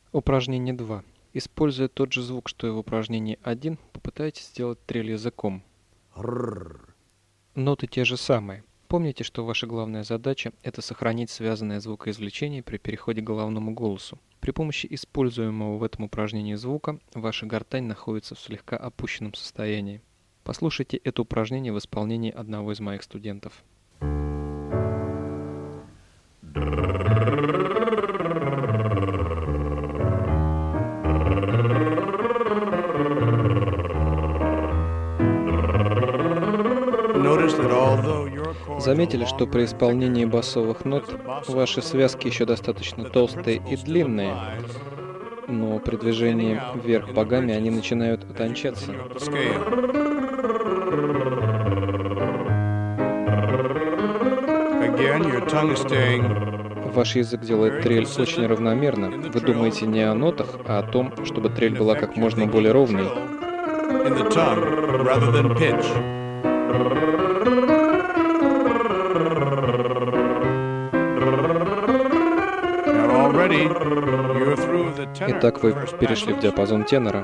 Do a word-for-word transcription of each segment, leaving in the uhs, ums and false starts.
Упражнение два. Используя тот же звук, что и в упражнении один, попытайтесь сделать трель языком. Ноты те же самые. Помните, что ваша главная задача – это сохранить связанное звукоизвлечение при переходе к головному голосу. При помощи используемого в этом упражнении звука ваша гортань находится в слегка опущенном состоянии. Послушайте это упражнение в исполнении одного из моих студентов. Заметили, что при исполнении басовых нот ваши связки еще достаточно толстые и длинные, но при движении вверх богами они начинают утончаться. Ваш язык делает трель очень равномерно. Вы думаете не о нотах, а о том, чтобы трель была как можно более ровной. Итак, вы перешли в диапазон тенора.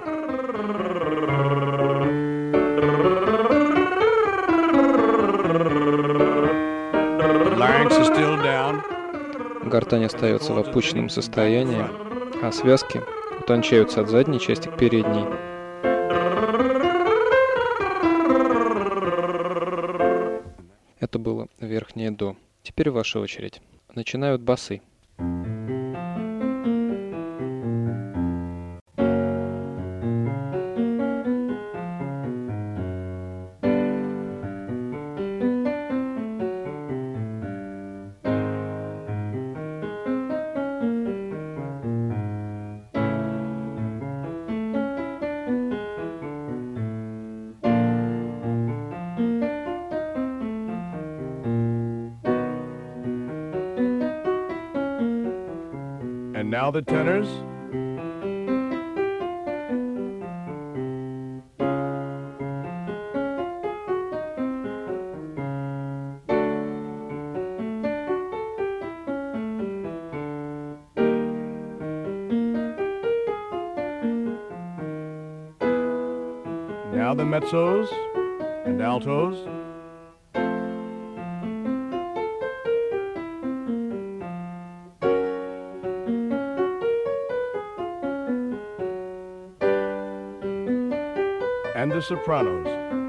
Гортань остается в опущенном состоянии, а связки утончаются от задней части к передней. Это было верхнее до. Теперь ваша очередь. Начинают басы. And now the tenors. Now the mezzos and altos. And the sopranos.